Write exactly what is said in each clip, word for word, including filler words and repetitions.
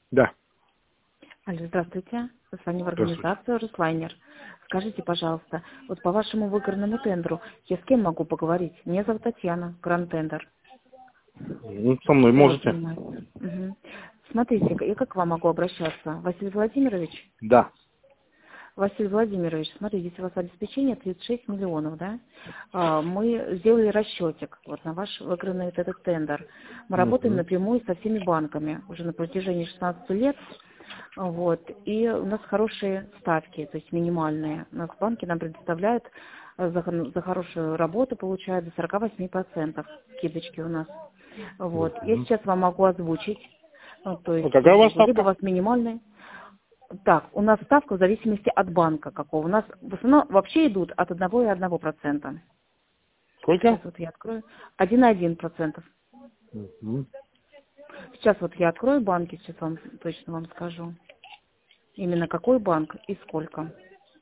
Да. Алло, здравствуйте. С вами в Здравствуйте. организацию «Руслайнер». Скажите, пожалуйста, вот по вашему выигранному тендеру я с кем могу поговорить? Меня зовут Татьяна, Гранд Тендер. Ну, со мной Кто можете? занимается? Угу. Смотрите, я как к вам могу обращаться? Василий Владимирович? Да. Василий Владимирович, смотрите, здесь у вас обеспечение тридцать шесть миллионов, да? А, Мы сделали расчетик вот на ваш выигранный вот этот тендер. Мы работаем Угу. напрямую со всеми банками уже на протяжении шестнадцати лет. Вот. И у нас хорошие ставки, то есть минимальные. У нас банки нам предоставляют э, за, хо- за хорошую работу, получают до сорока восьми процентов скидочки у нас. Вот. Я Угу. сейчас вам могу озвучить, ну, то А есть какая у вас либо у ставка? вас минимальный. Так, у нас ставка в зависимости от банка какого. У нас в основном вообще идут от одного и одного процента. Сейчас Сколько? вот я открою. Один и один процентов. Угу. Сейчас вот я открою банки, сейчас вам точно вам скажу. Именно какой банк и сколько.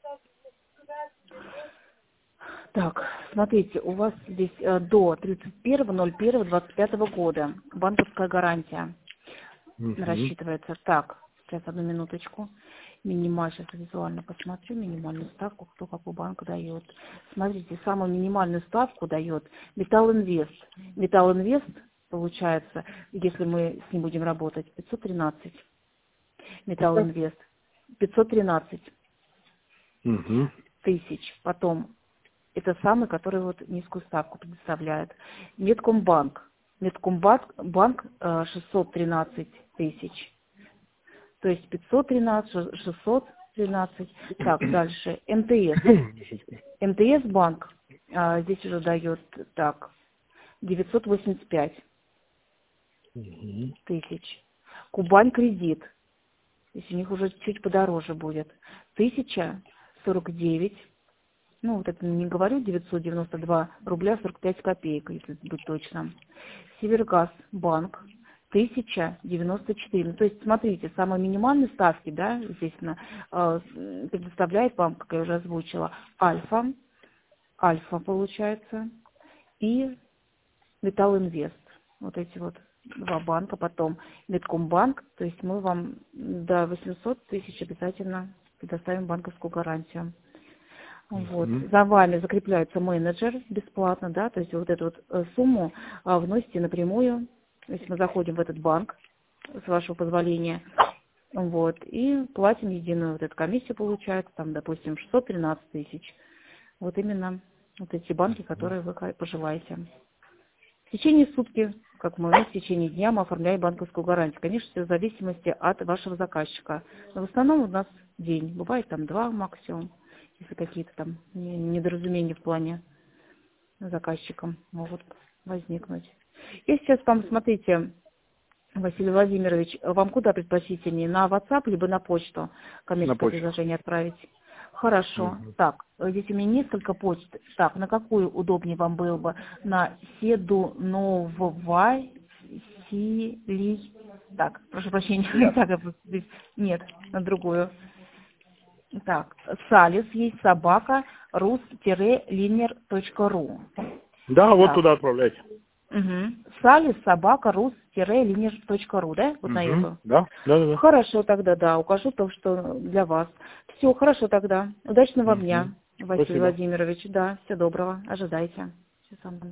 Так, смотрите, у вас здесь э, до тридцать первого ноль первого двадцать пятого года банковская гарантия Угу. рассчитывается. Так, сейчас одну минуточку. Минималь, сейчас визуально посмотрю, минимальную ставку, кто какой банк дает. Смотрите, самую минимальную ставку дает Металл Инвест. Металл Инвест, получается, если мы с ним будем работать, пятьсот тринадцать. Металл Инвест. пятьсот тринадцать Угу. тысяч. Потом это самый, который вот низкую ставку предоставляет. Меткомбанк. Меткомбанк банк, э, шестьсот тринадцать тысяч. То есть пятьсот тринадцать, ш- шестьсот тринадцать. Так, дальше. МТС. МТС банк а, здесь уже дает так девятьсот восемьдесят пять Угу. тысяч. Кубань кредит. То есть у них уже чуть подороже будет. Тысяча сорок девять. Ну, вот это не говорю, девятьсот девяносто два рубля сорок пять копеек, если быть точным. Севергаз банк тысяча девяносто четыре. Ну, то есть, смотрите, самые минимальные ставки, да, естественно, э, предоставляет вам, как я уже озвучила, Альфа, Альфа получается, и Металл Инвест. Вот эти вот два банка. Потом Меткомбанк, то есть мы вам до восьмисот тысяч обязательно предоставим банковскую гарантию. Вот. Угу. За вами закрепляется менеджер бесплатно, да, то есть вот эту вот э, сумму а, вносите напрямую, если мы заходим в этот банк, с вашего позволения, вот, и платим единую вот эту комиссию, получается, там, допустим, шестьсот тринадцать тысяч. Вот именно вот эти банки, которые вы ха- пожелаете. В течение сутки, как мы, ну, в течение дня мы оформляем банковскую гарантию. Конечно, все в зависимости от вашего заказчика. Но в основном у нас день. Бывает там два максимум, если какие-то там не- недоразумения в плане заказчиком могут возникнуть. Я сейчас вам, смотрите, Василий Владимирович, вам куда предпочтительнее? На WhatsApp либо на почту На коммерческое почту. предложение отправить? Хорошо. Угу. Так, здесь у меня несколько почт. Так, на какую удобнее вам было бы? На Седу Нового Силий. Так, прошу прощения, Нет. так, я просто здесь- нет, на другую. Так, Салис есть, собака, рус-линер точка ру. Да, вот Так, туда отправляйте. угу. Салис, собака, рус-линер точка ру, да? Вот на Угу. эту. Да, да, да, да. Хорошо тогда, да, укажу то, что для вас. Все, хорошо тогда. Удачного Угу. дня, Василий Спасибо. Владимирович. Да, всего доброго. Ожидайте. Всего самого